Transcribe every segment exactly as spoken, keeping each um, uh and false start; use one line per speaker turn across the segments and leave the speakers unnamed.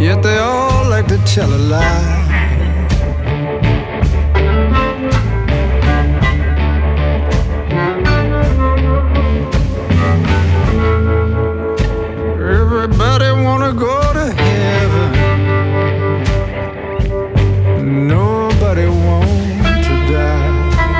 yet they all like to tell a lie. Everybody wanna go to heaven, nobody want to die.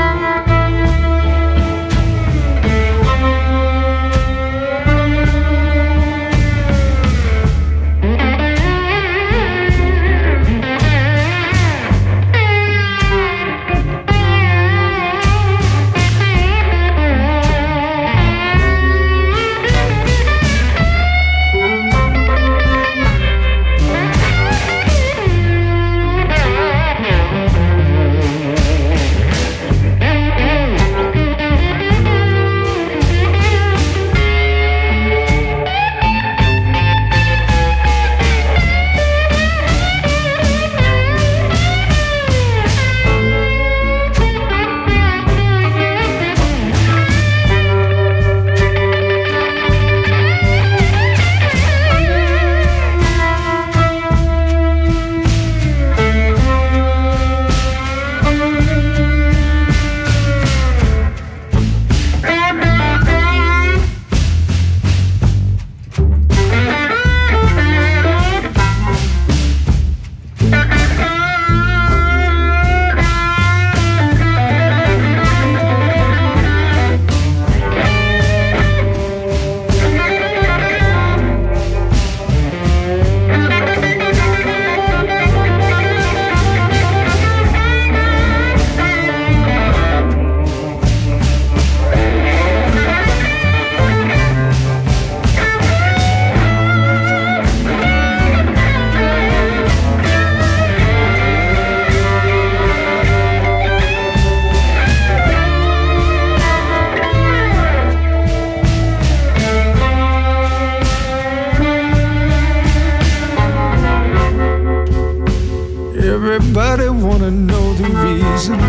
Everybody wanna know the reason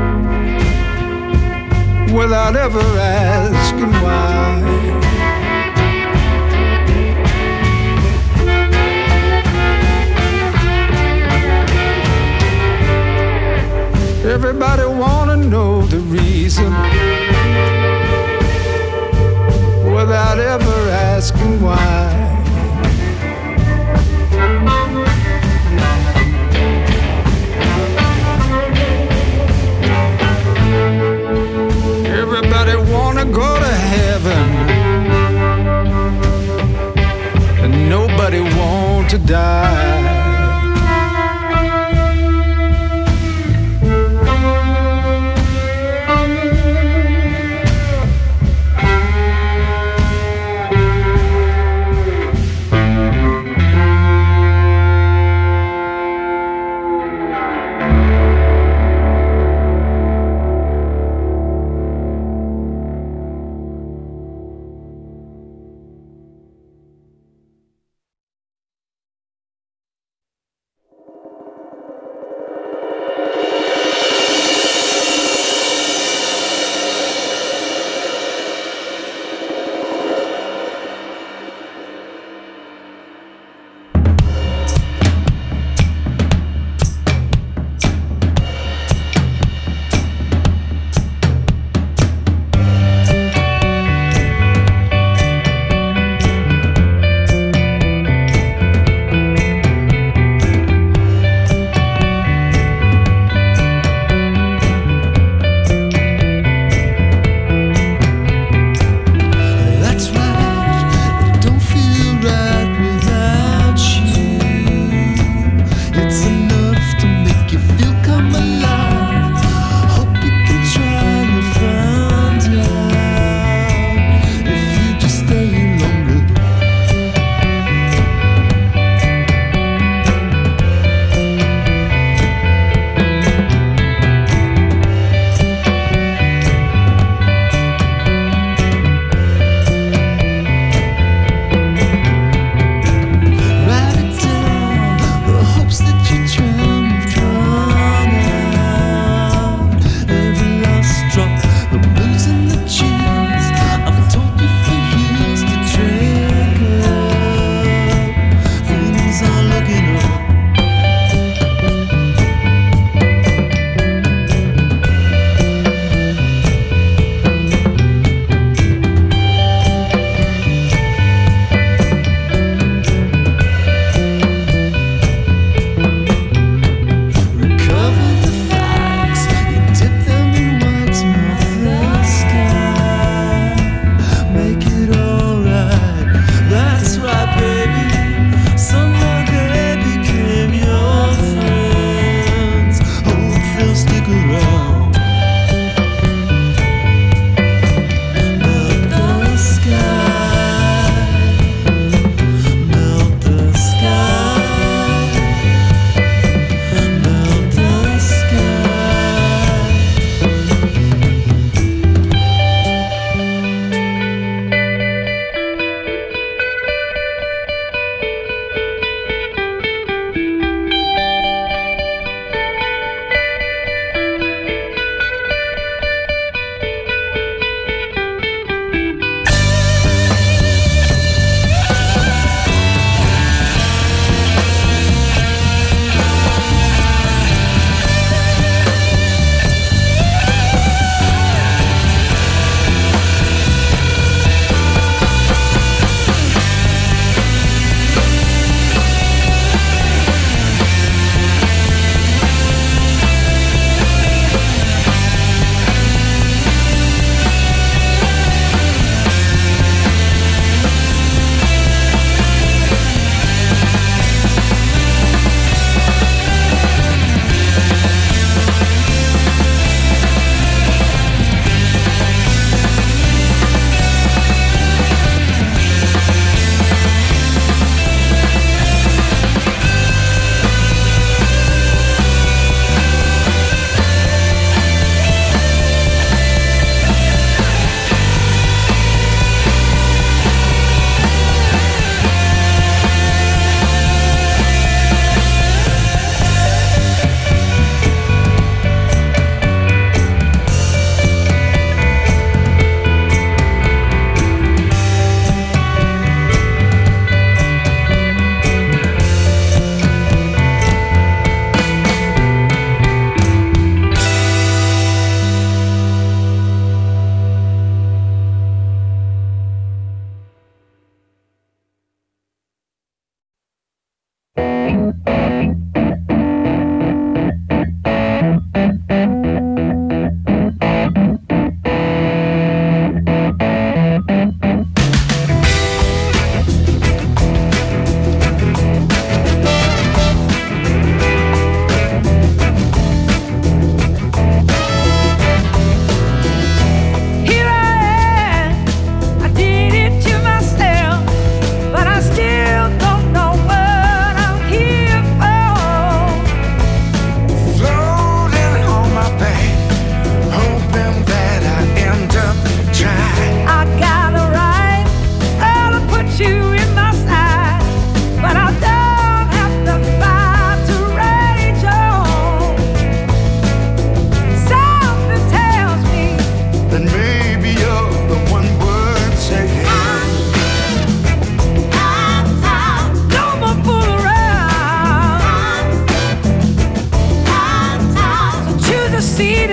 without ever asking why. Everybody wanna know the reason without ever asking why. Everybody wanna go to heaven, and nobody want to die.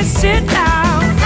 sit down.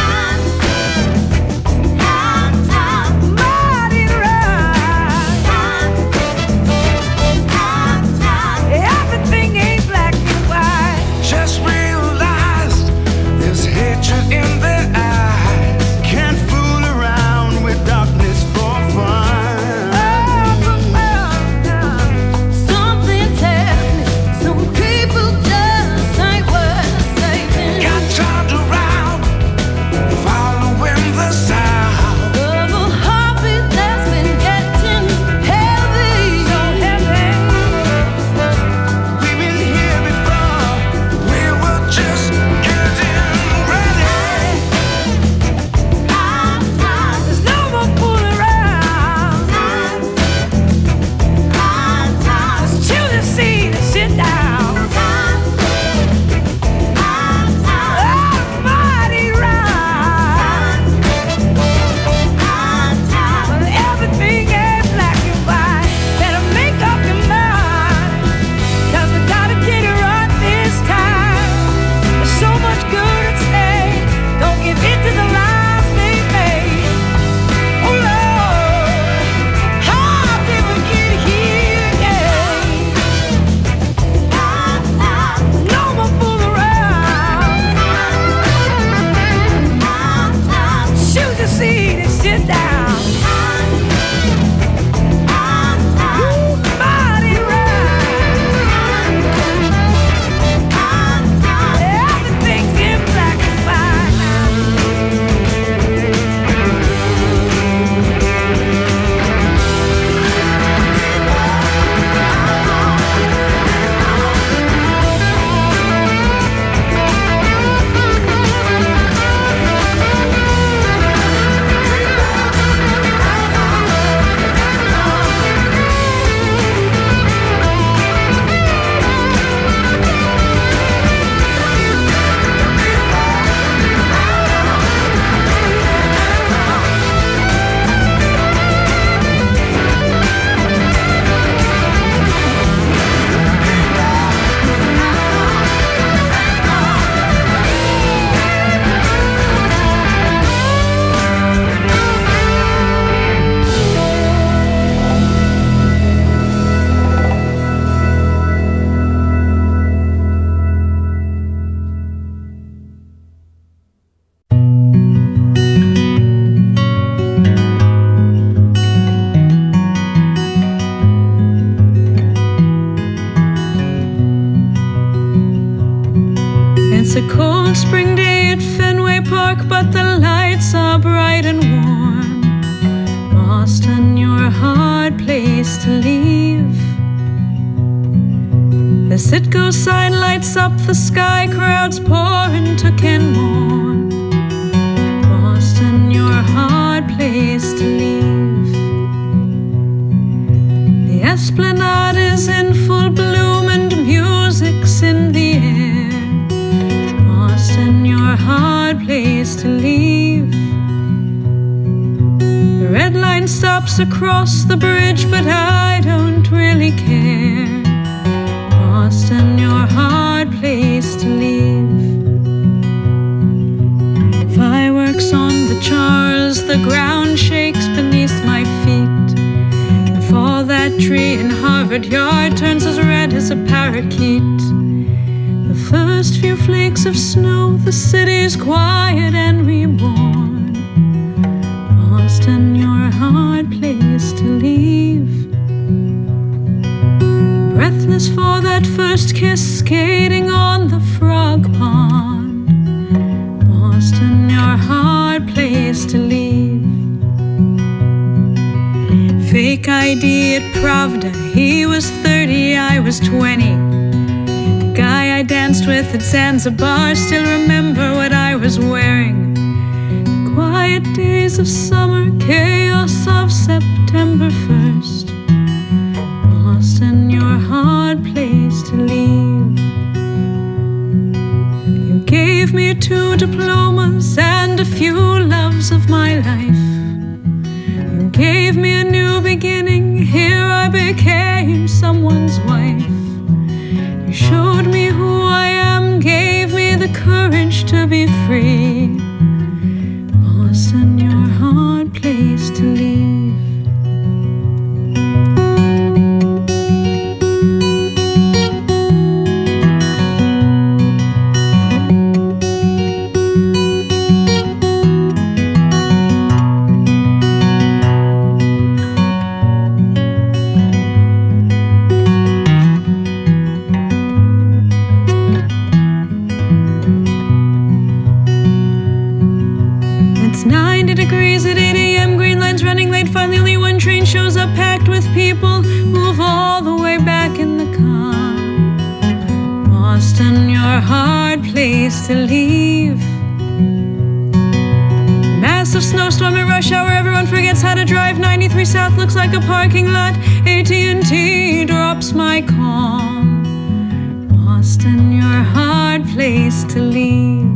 It's a cold spring day at Fenway Park, but the lights are bright and warm. Boston, you're a hard place to leave. The Citgo sign lights up the sky, crowds pour into Kenmore. Boston, you're a hard place to leave. The Esplanade is in full bloom and music's in the air. Boston, you're a hard place to leave. The red line stops across the bridge, but I don't really care. Boston, you're a hard place to leave. Fireworks on the Charles, the ground shakes beneath my feet. And for that tree in Harvard Yard turns as red as a parakeet. The first few flakes of snow, the city's quiet and reborn. Boston, you're a hard place to leave. Breathless for that first kiss, skating on the frog pond. Boston, you're a hard place to leave. Fake I D at Pravda, he was thirty, I was twenty. The guy I danced with at Zanzibar, still remember what I was wearing. The quiet days of summer, chaos of September first. Boston, you're a hard place to leave. You gave me two diplomas and a few loves of my life. You gave me a new beginning, here I became someone's wife. You showed me who I am, gave me the courage to be free. train shows up packed with people, move all the way back in the car. Boston, your hard place to leave. Massive snowstorm at rush hour, everyone forgets how to drive. ninety-three South looks like a parking lot. A T and T drops my call. Boston, your hard place to leave.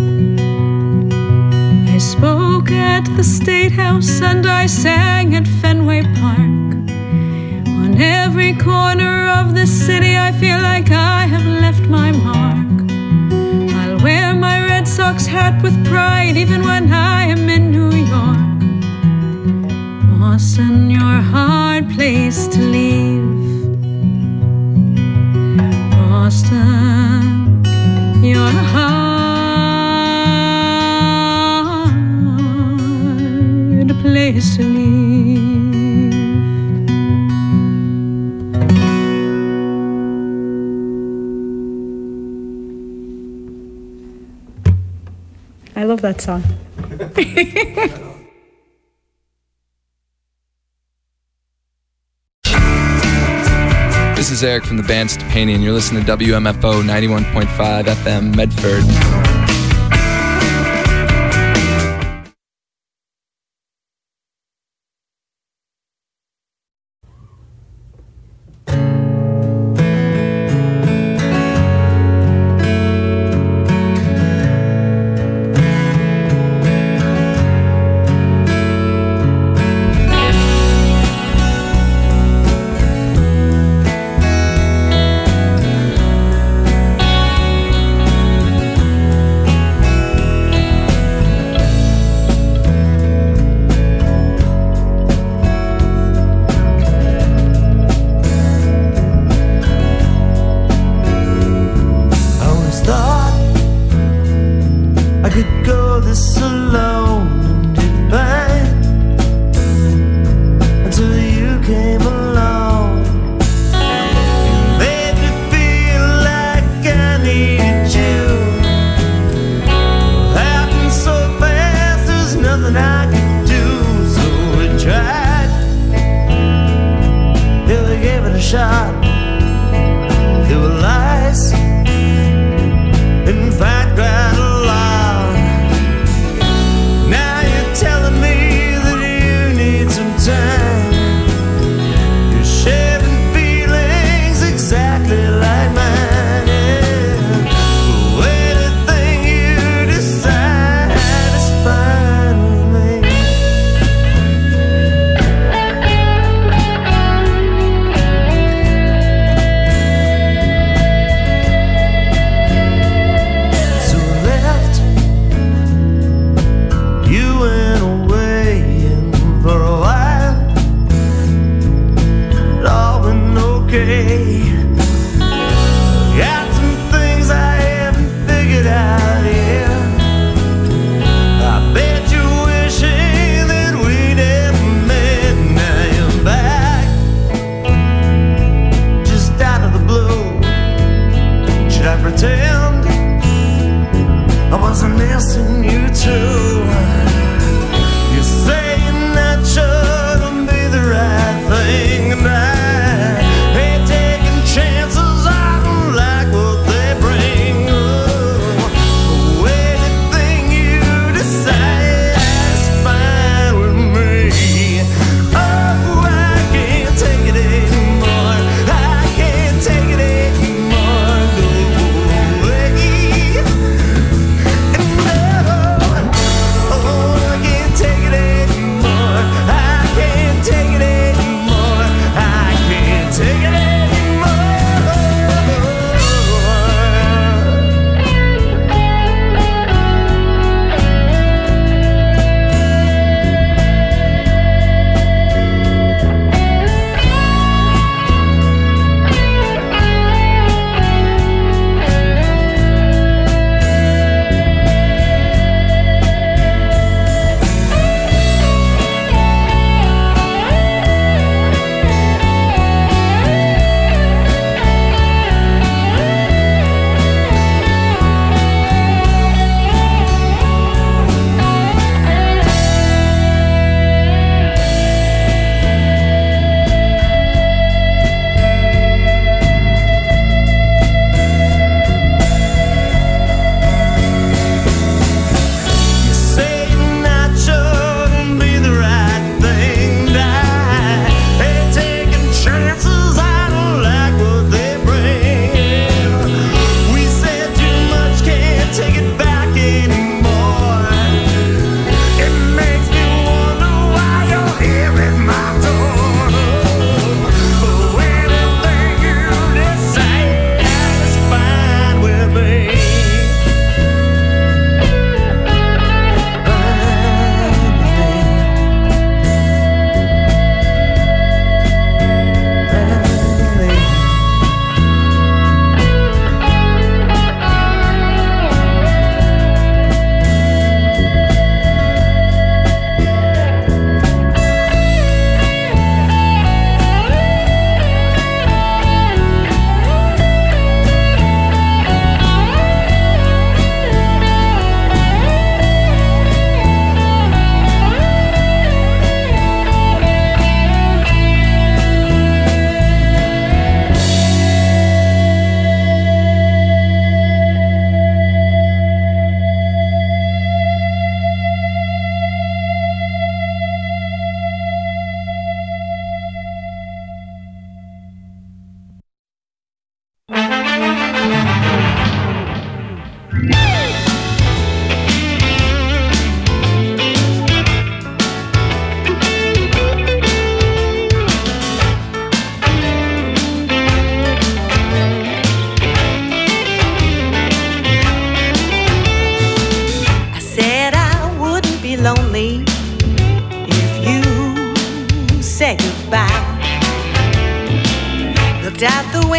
I spoke at the State House and I sang at Fenway Park. On every corner of the city I feel like I have left my mark. I'll wear my Red Sox hat with pride even when I am in New York. Boston, your hard place to leave. Boston, your hard place to leave. I love that song.
This is Eric from the band Stepani, and you're listening to W M F O ninety-one point five F M Medford.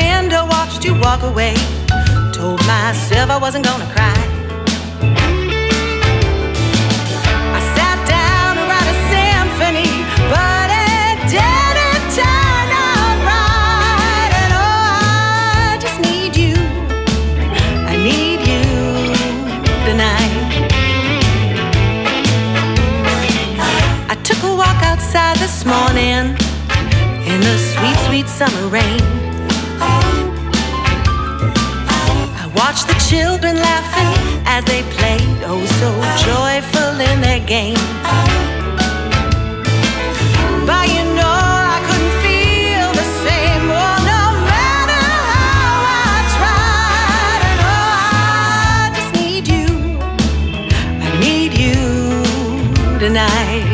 window, watched you walk away. Told myself I wasn't gonna cry. I sat down to write a symphony, but it didn't turn out right. And oh, I just need you, I need you tonight. I took a walk outside this morning in the sweet, sweet summer rain. I watched the children laughing as they played, oh so joyful in their game. But you know I couldn't feel the same, oh no matter how I tried. And oh, I just need you, I need you tonight.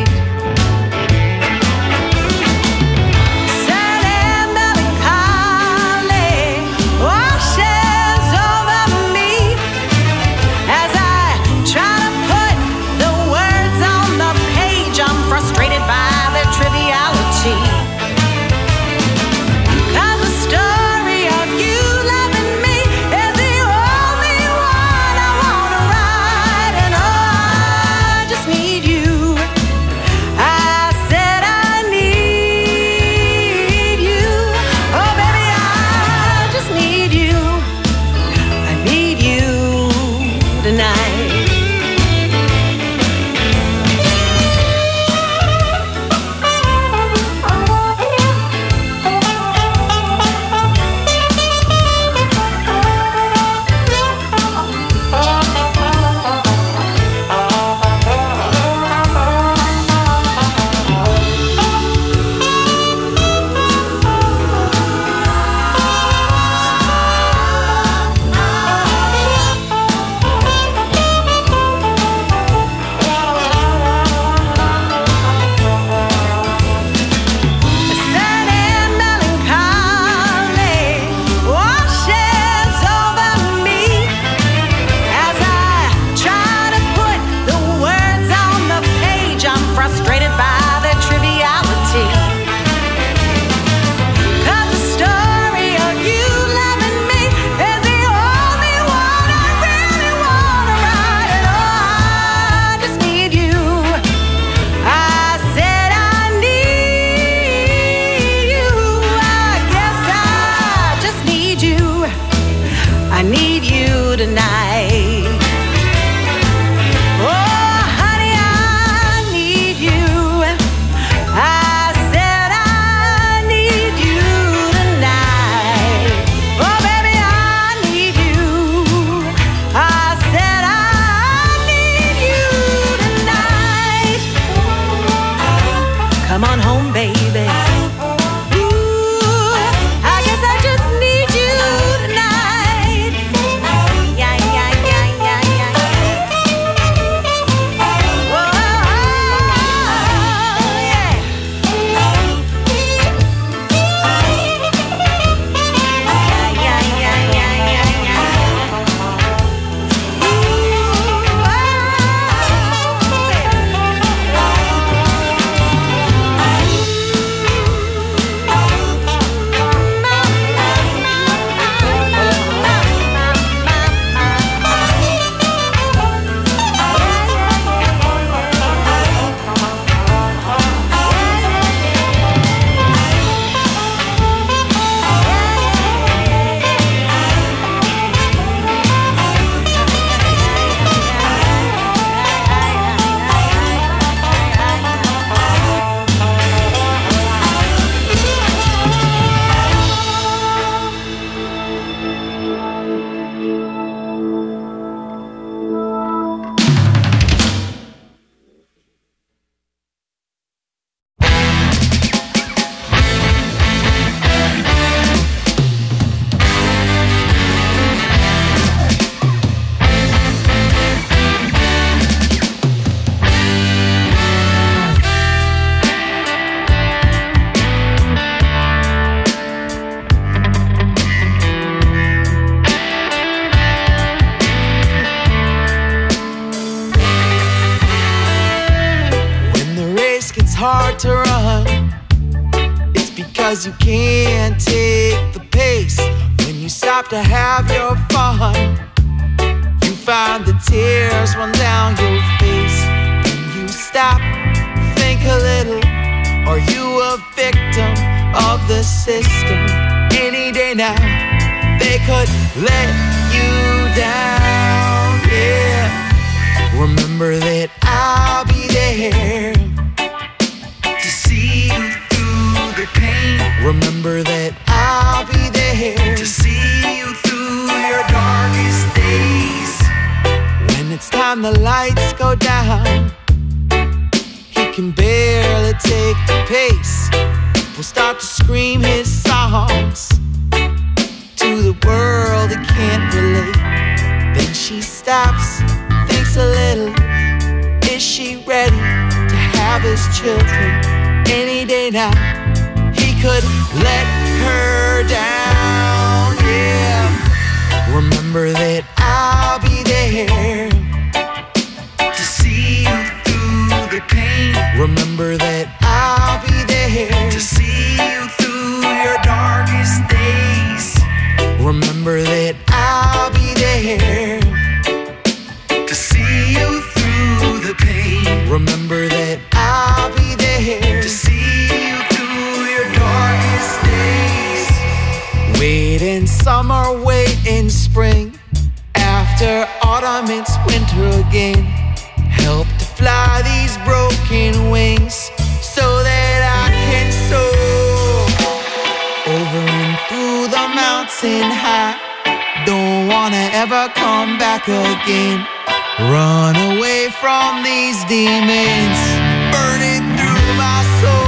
hard to run. It's because you can't take the pace stop to have your fun. You find the tears run down your face. Then you stop, think a little. Are you a victim of the system? Any day now, they could let you down, yeah. Remember that I'll be there to see you through the pain. Remember that I'll be there to see you through your darkest days. When it's time the lights go down, he can barely take the pace. Will start to scream his songs to the world he can't relate. Then she stops, thinks a little. Is she ready to have his children? Any day now, he could let her down, yeah. Remember that I'll be there to see you through the pain. Remember that I'll be there to see you through your darkest days. Remember that I'll be there to see you through the pain. Remember that I'll be there to see you through your darkest days. Wait in summer, wait in spring. After autumn, it's winter again. Help to fly these broken wings so that I can soar over and through the mountain high. Don't wanna ever come back again. Run away from these demons burning through my soul.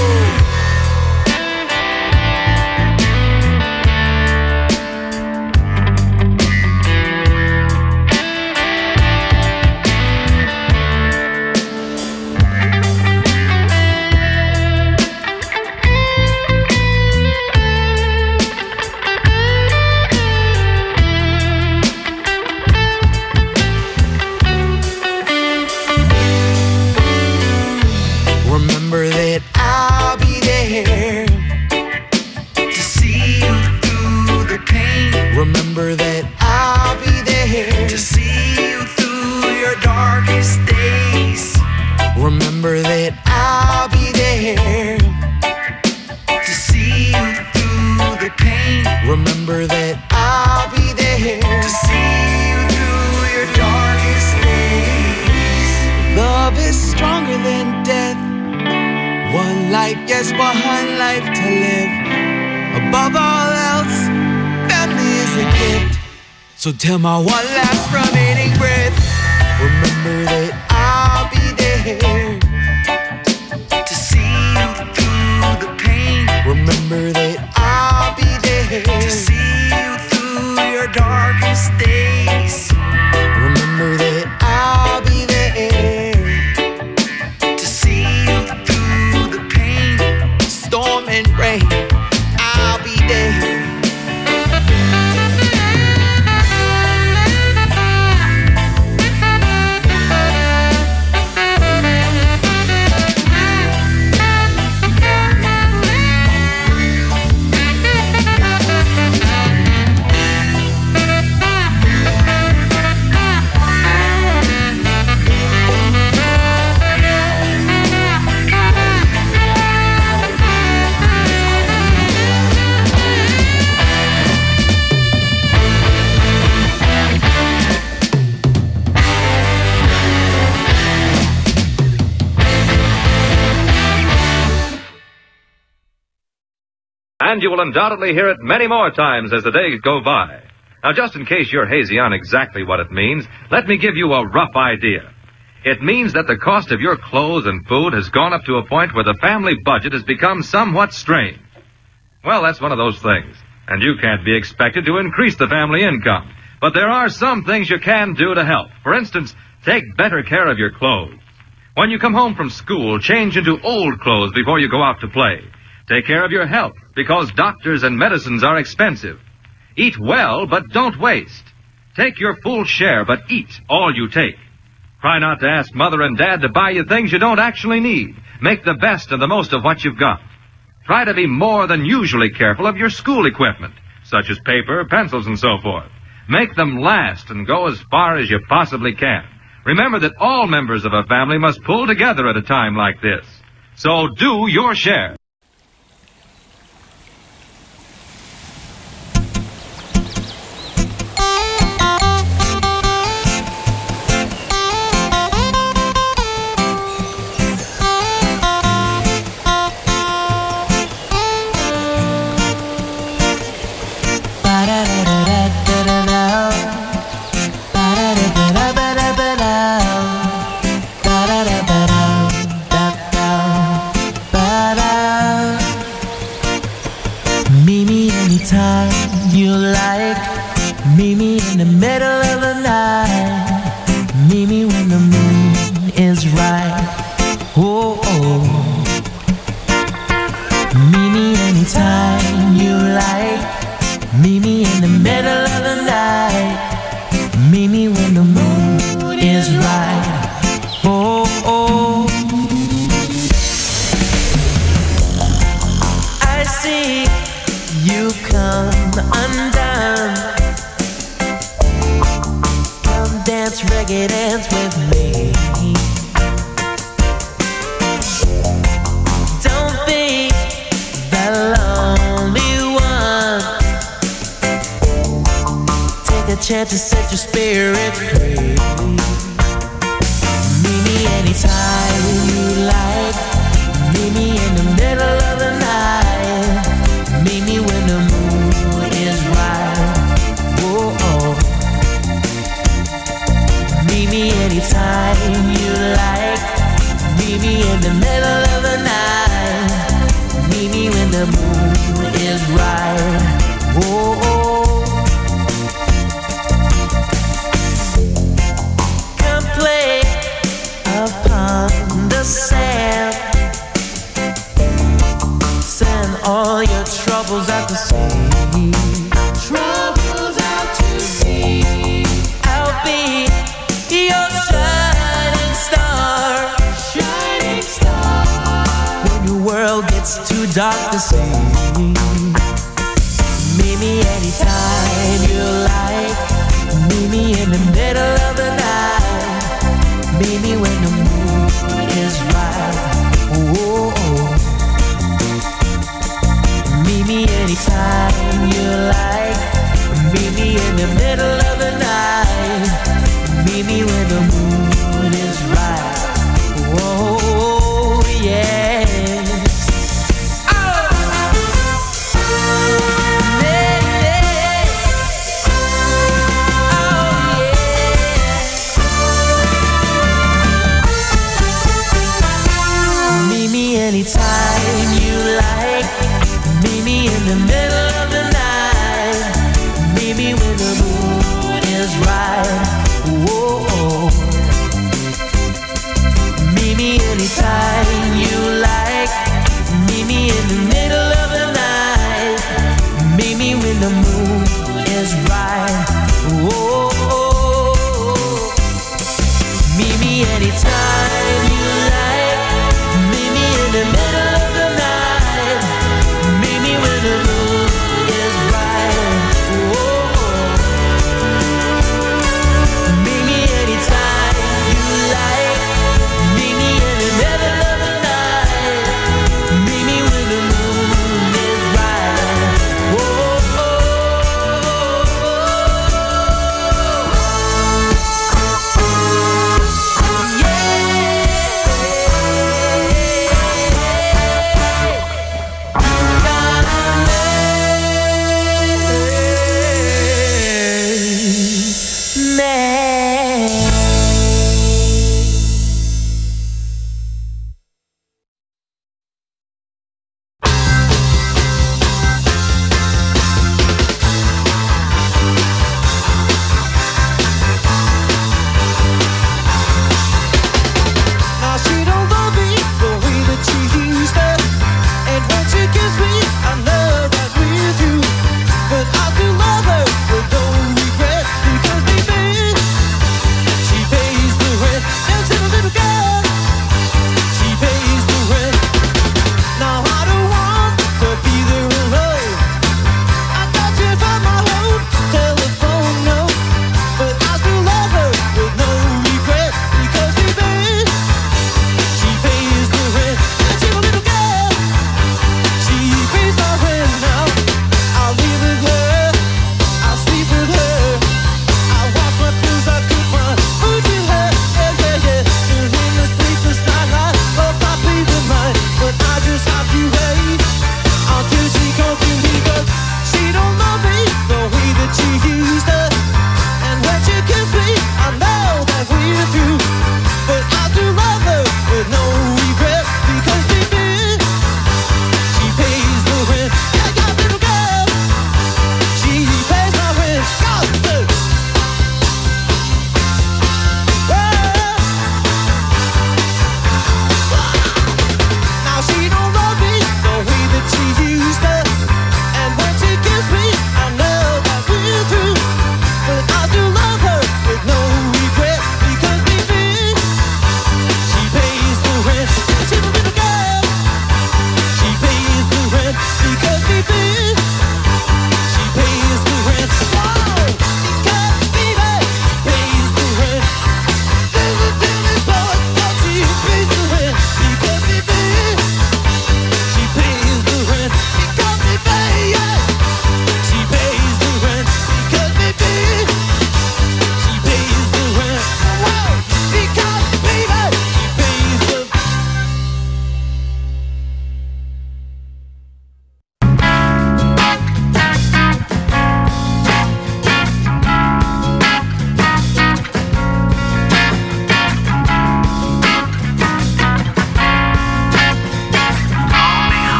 Remember that I'll be there to see you through the pain. Remember that I'll be there to see you through your darkest days. Remember that I'll be there to see you through the pain. Remember that I'll be there to see you through your darkest days. Love is stronger than death. One life, yes, one life to live. Above all else, family is a gift. So till my one last remaining breath, remember that I'll be there to see you through the pain. Remember that I'll be there to see you through your darkest days. Remember that I'll be there to see you through the pain. Storm and rain, I'll be there.
And you will undoubtedly hear it many more times as the days go by. Now, just in case you're hazy on exactly what it means, let me give you a rough idea. It means that the cost of your clothes and food has gone up to a point where the family budget has become somewhat strained. Well, that's one of those things, and you can't be expected to increase the family income. But there are some things you can do to help. For instance, take better care of your clothes. When you come home from school, change into old clothes before you go out to play. Take care of your health, because doctors and medicines are expensive. Eat well, but don't waste. Take your full share, but eat all you take. Try not to ask Mother and Dad to buy you things you don't actually need. Make the best and the most of what you've got. Try to be more than usually careful of your school equipment. such as paper, pencils, and so forth. Make them last and go as far as you possibly can. Remember that all members of a family must pull together at a time like this. So do your share.
Chance to set your spirit free. Meet me anytime you like. Meet me in the middle of the night. Meet me when the moon is right. Whoa, oh. Meet me anytime you like. Meet me in the middle of the night. Meet me when the moon is right. Whoa, oh. Upon the sand, send all your troubles out to sea. Troubles out to sea. I'll be your shining star. Shining star. When your world gets too dark to see. Meet me anytime you like. Meet me in the middle of the night. Meet me when the moon is right. Oh, oh. Meet me anytime you like. Meet me in the middle of the night. Meet me when the moon is right. Oh, yes. Oh, yeah.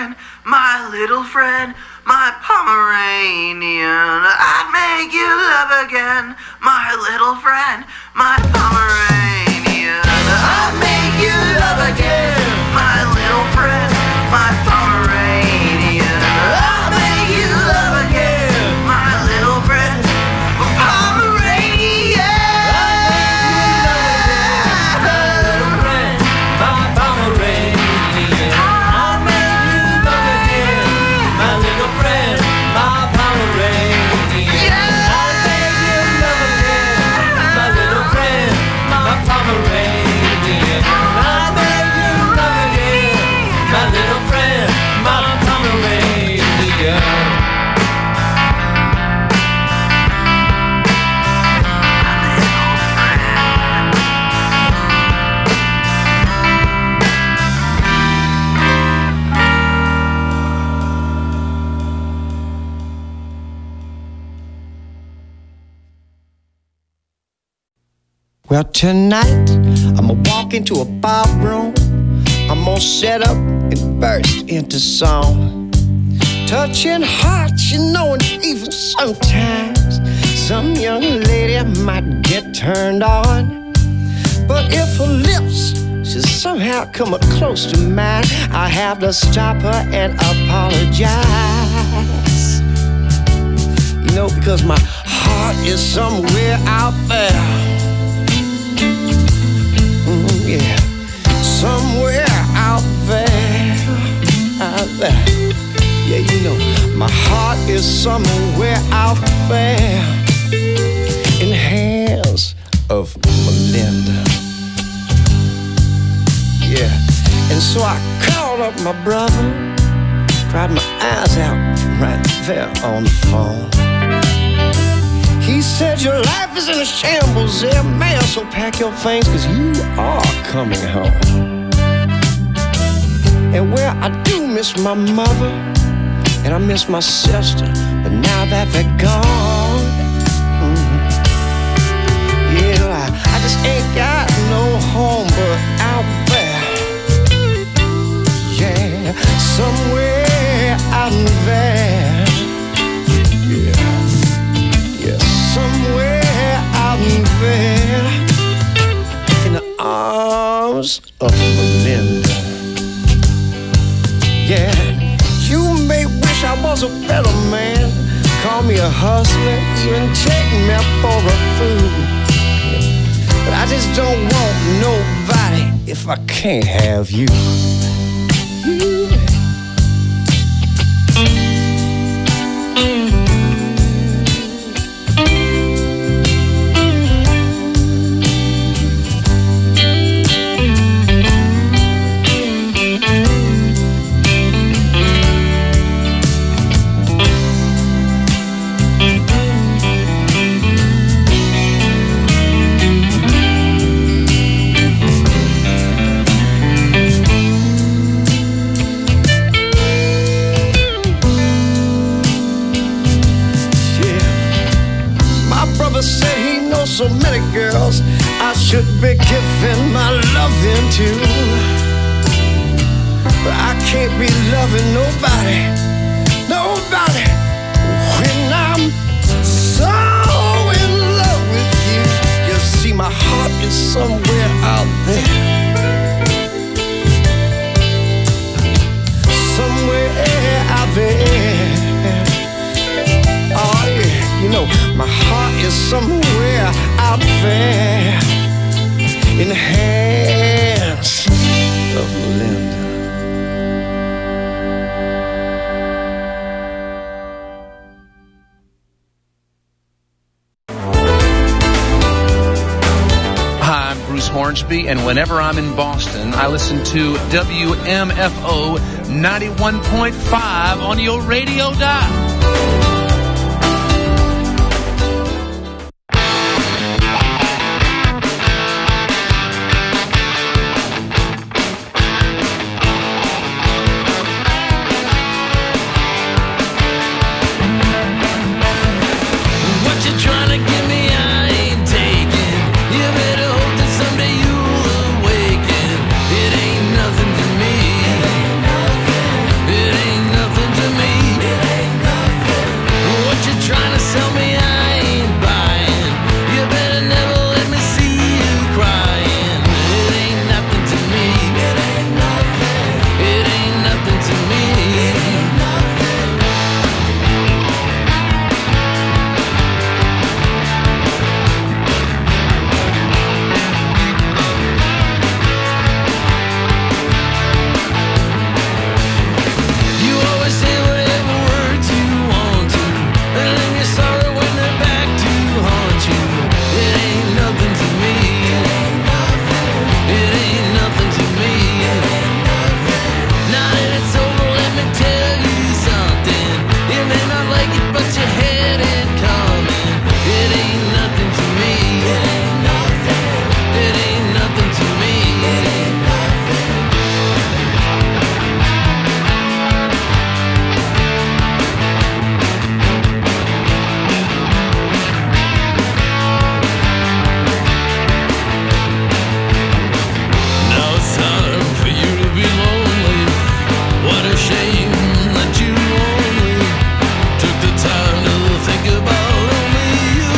again, my little friend, my Pomeranian. I'd make you love again, my little friend, my Pomeranian. I'd make you love again, my little friend, my Pomeranian. I'd make you love again, my little friend, my Pomeranian.
Well, tonight, I'm gonna walk into a bar room. I'm gonna set up and burst into song. Touching hearts, you know, and even sometimes some young lady might get turned on. But if her lips should somehow come up close to mine, I have to stop her and apologize. You know, because my heart is somewhere out there. Yeah, somewhere out there, out there. Yeah, you know, my heart is somewhere out there in the hands of Melinda. Yeah, and so I called up my brother, cried my eyes out right there on the phone. He said, your life is in a shambles there, man, so pack your things, cause you are coming home. And well, I do miss my mother, and I miss my sister, but now that they're gone, mm-hmm. Yeah, I, I just ain't got no home but out there. Yeah, somewhere out there. Yeah. Somewhere out there in the arms of Melinda. Yeah, you may wish I was a better man, call me a hustler, even take me for a fool. But I just don't want nobody if I can't have you. You. So many girls I should be giving my loving to, but I can't be loving nobody, nobody when I'm so in love with you. You see, my heart is somewhere out there, somewhere out there. Oh yeah, you know, my heart is somewhere out there in the hands of Melinda.
Hi, I'm Bruce Hornsby, and whenever I'm in Boston, I listen to W M F O ninety-one point five on your radio dial.
It what a shame that you only took the time to think about only you.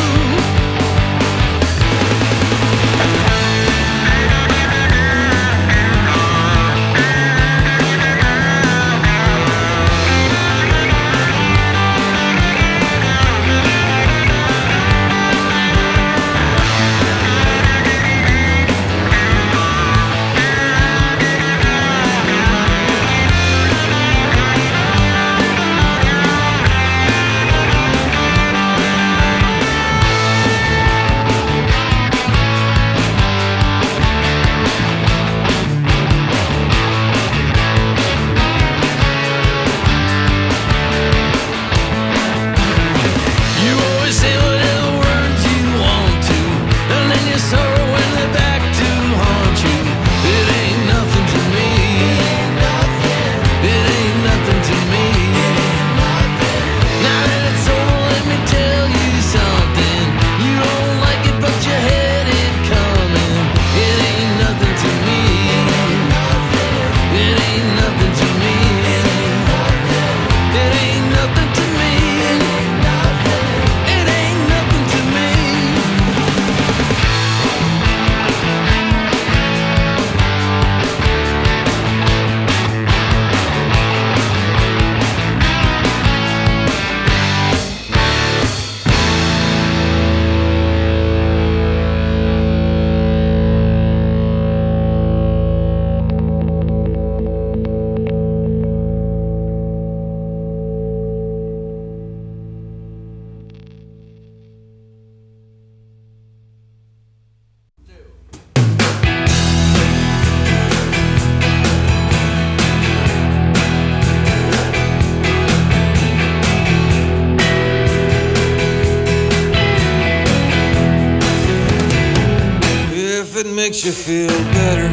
Makes you feel better,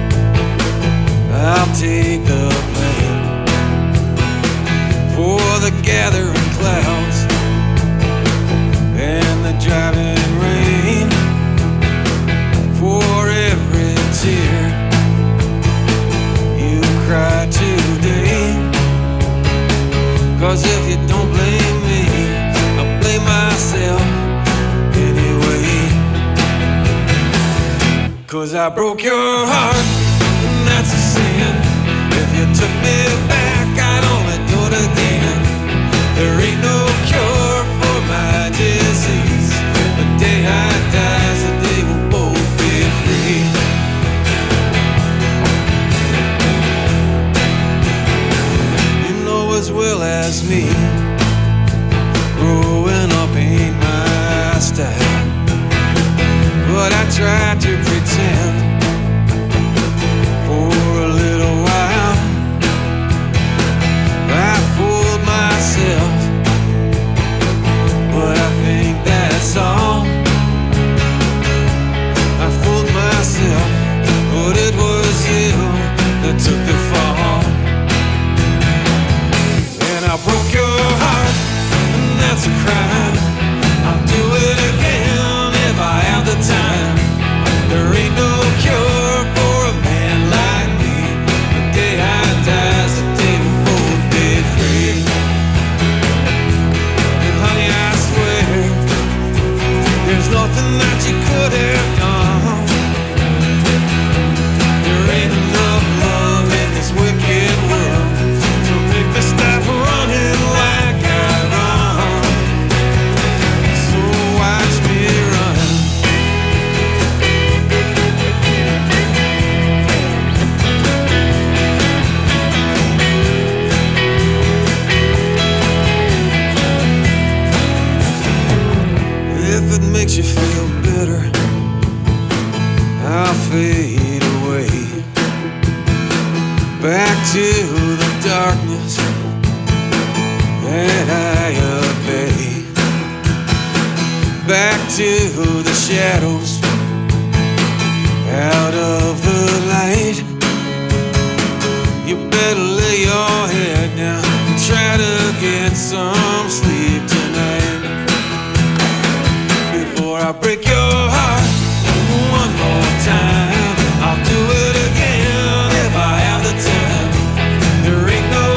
I'll take the blame for the gathering clouds and the driving rain, for every tear you cry today. Cause if you don't blame me, I'll blame myself anyway. Cause I broke your heart, and that's a sin. If you took me back, I'd only do it again. There ain't no cure for my disease. The day I die is the day we'll both be free. You know as well as me, growing up ain't my style. But I tried to pretend for a little while. I fooled myself, but I think that's all. I fooled myself, but it was you that took the fall. And I broke your heart, and that's a crime. I'll do it again if I have the time. There ain't no cure for a man like me. The day I die is the day we'll both be free. And honey, I swear, there's nothing that you could have done. There ain't enough love in this wicked world to make me stop running like I run. So watch me run. If it makes you feel better, I'll fade away back to the darkness that I obey, back to the shadows, out of the light. You better lay your head down and try to get some sleep tonight. Before I break your heart one more time, I'll do it again if I have the time. There ain't no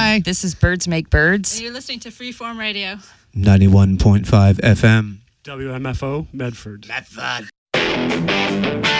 Hi.
This is Birds Make Birds.
And you're listening to Freeform Radio.
ninety-one point five F M.
W M F O, Medford.
Medford.